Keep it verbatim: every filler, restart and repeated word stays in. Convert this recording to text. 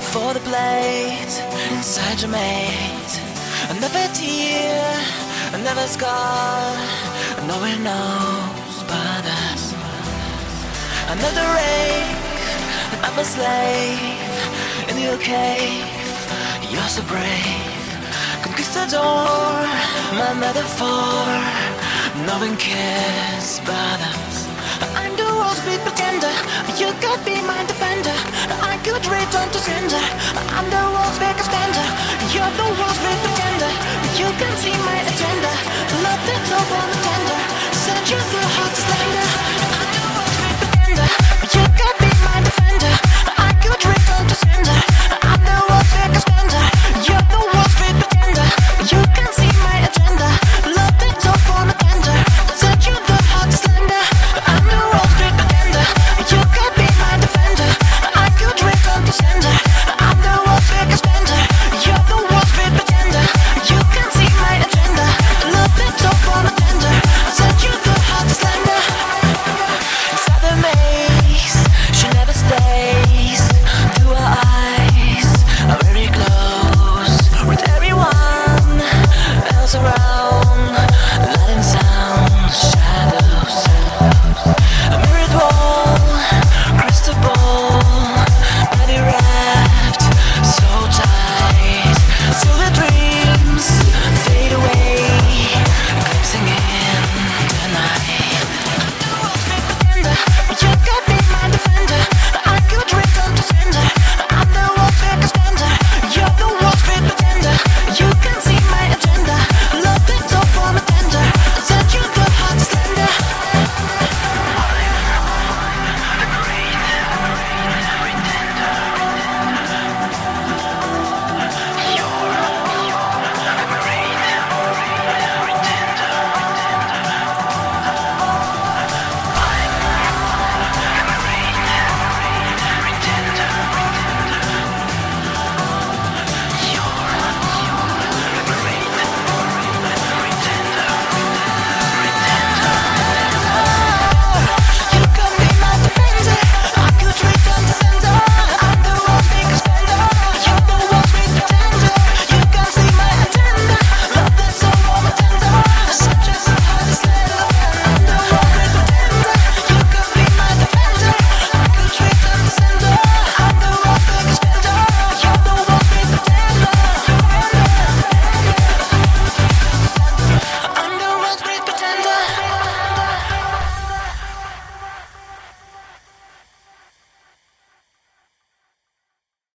for the blade inside your mate. Another tear, another scar, no one knows but us. Another rave, and I'm a slave in your cave. You're so brave, conquistador, my metaphor. No one cares but us. I'm the world's big pretender. You could be my defender. I could return to sender. I'm the world's biggest spender. You're the world's big pretender. You can see my agenda. Love that's over on the tender. Set you free.